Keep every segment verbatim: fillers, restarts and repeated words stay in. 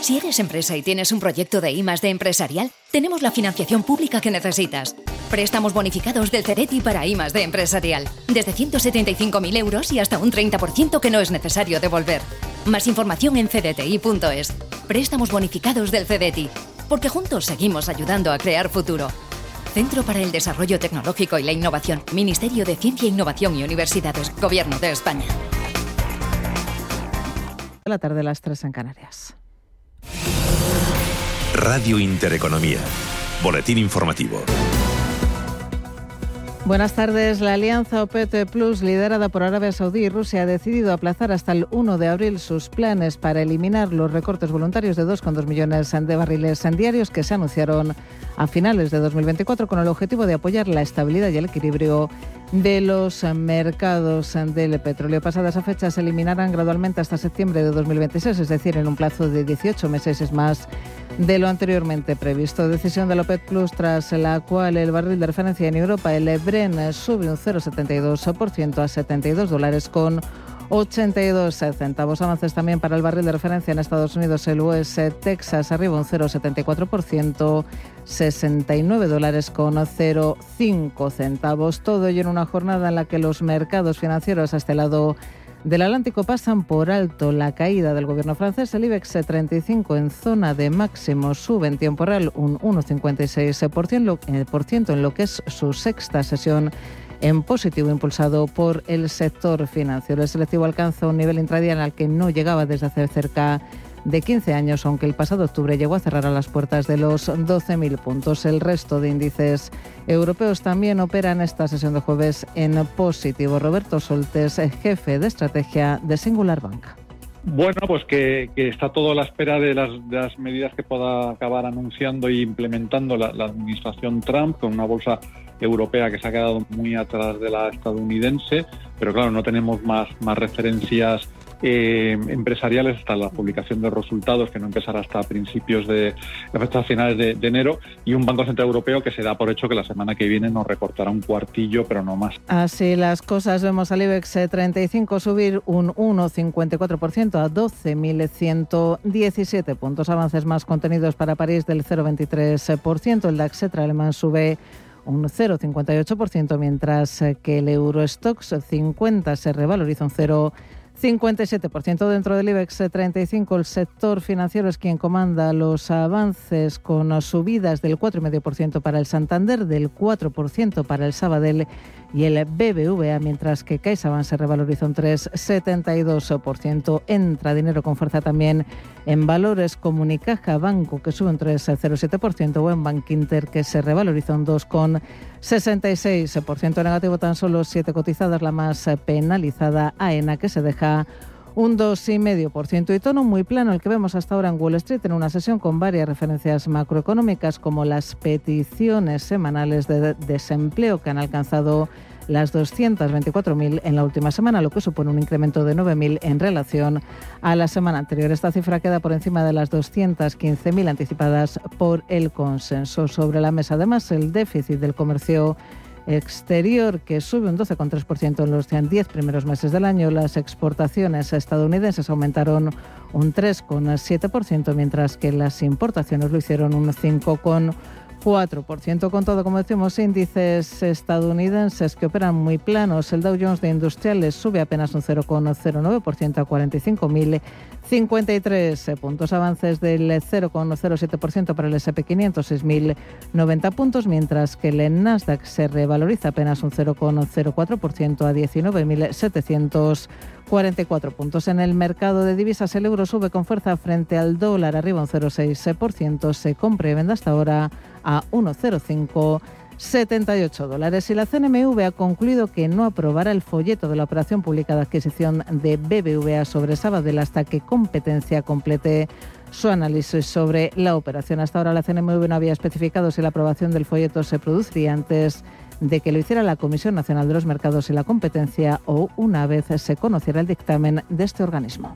Si eres empresa y tienes un proyecto de I más D empresarial, tenemos la financiación pública que necesitas. Préstamos bonificados del Cereti para I más D empresarial. Desde ciento setenta y cinco mil euros y hasta un treinta por ciento que no es necesario devolver. Más información en cdti punto es. Préstamos bonificados del Cereti. Porque juntos seguimos ayudando a crear futuro. Centro para el Desarrollo Tecnológico y la Innovación. Ministerio de Ciencia, Innovación y Universidades. Gobierno de España. La tarde a las tres en Canarias. Radio Intereconomía. Boletín informativo. Buenas tardes. La alianza OPEC Plus, liderada por Arabia Saudí y Rusia, ha decidido aplazar hasta el uno de abril sus planes para eliminar los recortes voluntarios de dos coma dos millones de barriles diarios que se anunciaron a finales de dos mil veinticuatro con el objetivo de apoyar la estabilidad y el equilibrio de los mercados del petróleo. Pasadas a fecha se eliminarán gradualmente hasta septiembre de dos mil veintiséis, es decir, en un plazo de dieciocho meses es más de lo anteriormente previsto. Decisión de la OPEC Plus tras la cual el barril de referencia en Europa, el Brent, sube un cero coma setenta y dos por ciento a setenta y dos dólares con ochenta y dos centavos. Avances también para el barril de referencia en Estados Unidos, el U S Texas arriba un cero coma setenta y cuatro por ciento, sesenta y nueve dólares con cero coma cinco centavos. Todo ello en una jornada en la que los mercados financieros a este lado del Atlántico pasan por alto la caída del gobierno francés. El IBEX treinta y cinco en zona de máximo sube en tiempo real un uno coma cincuenta y seis por ciento en lo que es su sexta sesión en positivo, impulsado por el sector financiero. El selectivo alcanza un nivel intradiario al que no llegaba desde hace cerca de quince años, aunque el pasado octubre llegó a cerrar a las puertas de los doce mil puntos. El resto de índices europeos también operan esta sesión de jueves en positivo. Roberto Soltes, jefe de estrategia de Singular Bank. Bueno, pues que, que está todo a la espera de las, de las medidas que pueda acabar anunciando e implementando la, la administración Trump, con una bolsa europea que se ha quedado muy atrás de la estadounidense, pero claro, no tenemos más, más referencias eh, empresariales hasta la publicación de resultados, que no empezará hasta principios de, hasta finales de, de enero, y un Banco Central Europeo que se da por hecho que la semana que viene nos recortará un cuartillo, pero no más. Así las cosas, vemos al IBEX treinta y cinco subir un uno coma cincuenta y cuatro por ciento a doce mil ciento diecisiete puntos. Avances más contenidos para París del cero coma veintitrés por ciento. El DAX alemán sube un cero coma cincuenta y ocho por ciento, mientras que el Eurostoxx cincuenta se revaloriza un cero coma cincuenta y siete por ciento. Dentro del IBEX treinta y cinco, el sector financiero es quien comanda los avances, con subidas del cuatro coma cinco por ciento para el Santander, del cuatro por ciento para el Sabadell y el B B V A, mientras que CaixaBank se revaloriza un tres coma setenta y dos por ciento. Entra dinero con fuerza también en valores como Unicaja Banco, que sube un tres coma cero siete por ciento, o en Bankinter, que se revaloriza un dos coma sesenta y seis por ciento. Negativo tan solo siete cotizadas, la más penalizada, AENA, que se deja un dos coma cinco por ciento. Y tono muy plano el que vemos hasta ahora en Wall Street, en una sesión con varias referencias macroeconómicas, como las peticiones semanales de desempleo, que han alcanzado las doscientos veinticuatro mil en la última semana, lo que supone un incremento de nueve mil en relación a la semana anterior. Esta cifra queda por encima de las doscientos quince mil anticipadas por el consenso. Sobre la mesa, además, el déficit del comercio exterior, que sube un doce coma tres por ciento en los diez primeros meses del año. Las exportaciones estadounidenses aumentaron un tres coma siete por ciento, mientras que las importaciones lo hicieron un cinco coma cuatro por ciento. Con todo, como decimos, índices estadounidenses que operan muy planos. El Dow Jones de Industriales sube apenas un cero coma cero nueve por ciento a cuarenta y cinco mil cincuenta y tres puntos. Avances del cero coma cero siete por ciento para el ese and pe quinientos, seis mil noventa puntos, mientras que el Nasdaq se revaloriza apenas un cero coma cero cuatro por ciento a diecinueve mil setecientos cuarenta y cuatro puntos. En el mercado de divisas, el euro sube con fuerza frente al dólar, arriba un cero coma seis por ciento. Se compra y vende hasta ahora a uno coma cero cinco setenta y ocho dólares. Y la C N M V ha concluido que no aprobará el folleto de la operación pública de adquisición de B B V A sobre Sabadell hasta que Competencia complete su análisis sobre la operación. Hasta ahora la C N M V no había especificado si la aprobación del folleto se produciría antes de que lo hiciera la Comisión Nacional de los Mercados y la Competencia o una vez se conociera el dictamen de este organismo.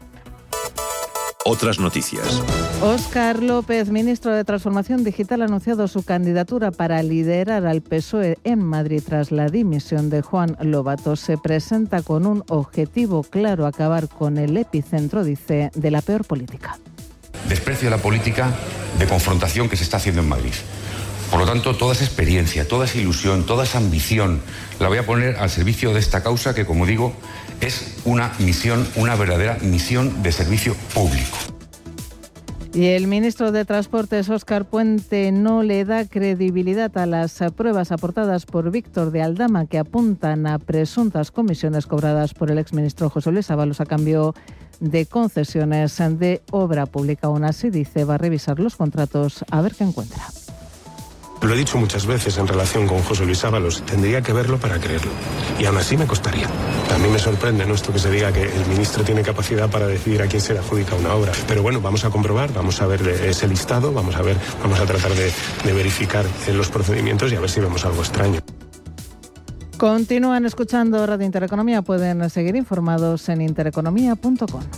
Otras noticias. Óscar López, ministro de Transformación Digital, ha anunciado su candidatura para liderar al P S O E en Madrid tras la dimisión de Juan Lobato. Se presenta con un objetivo claro: acabar con el epicentro, dice, de la peor política. Desprecio la política de confrontación que se está haciendo en Madrid. Por lo tanto, toda esa experiencia, toda esa ilusión, toda esa ambición la voy a poner al servicio de esta causa que, como digo, es una misión, una verdadera misión de servicio público. Y el ministro de Transportes, Óscar Puente, no le da credibilidad a las pruebas aportadas por Víctor de Aldama que apuntan a presuntas comisiones cobradas por el exministro José Luis Ábalos a cambio de concesiones de obra pública. Aún así, dice, va a revisar los contratos a ver qué encuentra. Lo he dicho muchas veces en relación con José Luis Ábalos, tendría que verlo para creerlo. Y aún así me costaría. A mí me sorprende, ¿no?, esto que se diga que el ministro tiene capacidad para decidir a quién se le adjudica una obra. Pero bueno, vamos a comprobar, vamos a ver ese listado, vamos a ver, vamos a tratar de, de verificar los procedimientos y a ver si vemos algo extraño. Continúan escuchando Radio Intereconomía. Pueden seguir informados en intereconomía punto com.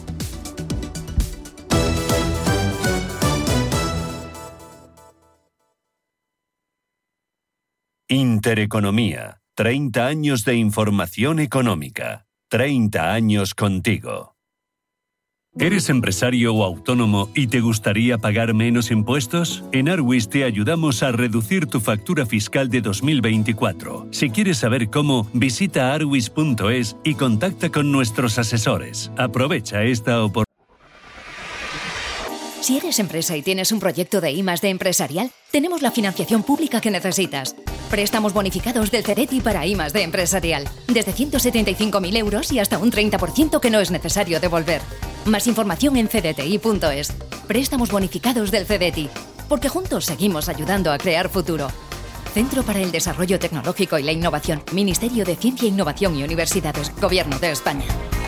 Intereconomía. treinta años de información económica. treinta años contigo. ¿Eres empresario o autónomo y te gustaría pagar menos impuestos? En Arwis te ayudamos a reducir tu factura fiscal de dos mil veinticuatro. Si quieres saber cómo, visita arwis punto es y contacta con nuestros asesores. Aprovecha esta oportunidad. Si eres empresa y tienes un proyecto de I más D empresarial, tenemos la financiación pública que necesitas. Préstamos bonificados del Cereti para I más D empresarial. Desde ciento setenta y cinco mil euros y hasta un treinta por ciento que no es necesario devolver. Más información en c d t i punto es. Préstamos bonificados del Cereti. Porque juntos seguimos ayudando a crear futuro. Centro para el Desarrollo Tecnológico y la Innovación. Ministerio de Ciencia, Innovación y Universidades. Gobierno de España.